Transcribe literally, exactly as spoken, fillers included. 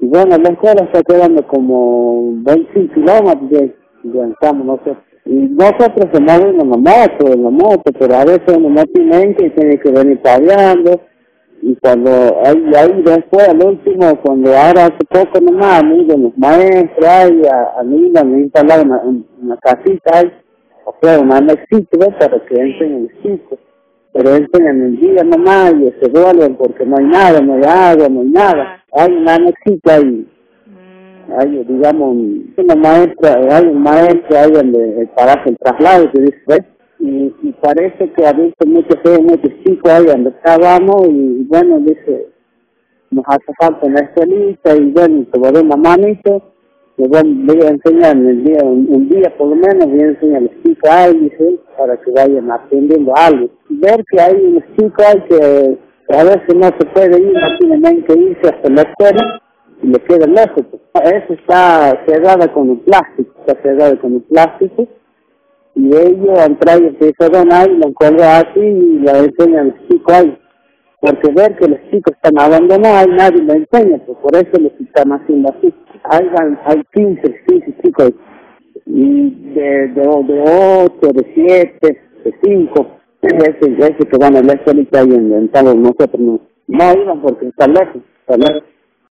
Y bueno, la escuela está quedando como veinticinco kilómetros de, de estamos nosotros. Y nosotros se mueven en la moto, en la moto, pero a veces uno no tiene mente y tiene que venir padeando. Y cuando, ahí, ahí después, al último, cuando ahora hace poco nomás, a mí de los maestros, ahí, a, a mí me han instalado una, una casita ahí, o sea, una anexito, ¿ves? Para que enseñen los chicos. Pero enseñan el día nomás y se vuelven porque no hay nada, no hay agua, no hay nada. Hay una anexita ahí. Hay, digamos, una maestra, hay un maestro ahí donde para hacer el traslado, que dice, ¿ves? Y, y parece que ha visto muchos muchos chicos ahí donde estábamos y bueno, dice, nos hace falta una escuelita y bueno, te voy a dar una manito, y bueno, voy a enseñar el día, un, un día por lo menos, voy a enseñar a los chicos ahí, dice, para que vayan aprendiendo algo. Ver que hay unos chicos ahí que, que a veces no se puede ir, no tienen que irse hasta la escuela, y le queda lejos. Eso está cerrada con un plástico, está cerrada con un plástico, y ellos han traído ese pezón ahí, lo colgan así y lo enseñan a los chicos ahí. Porque ver que los chicos están abandonados, nadie lo enseña, pues por eso les están haciendo así. Hay, hay quince, quince chicos ahí, y de, de, de ocho, de siete, de cinco, ese, ese que van a la escuelita ahí en, en nosotros no, no iban porque está lejos, está lejos.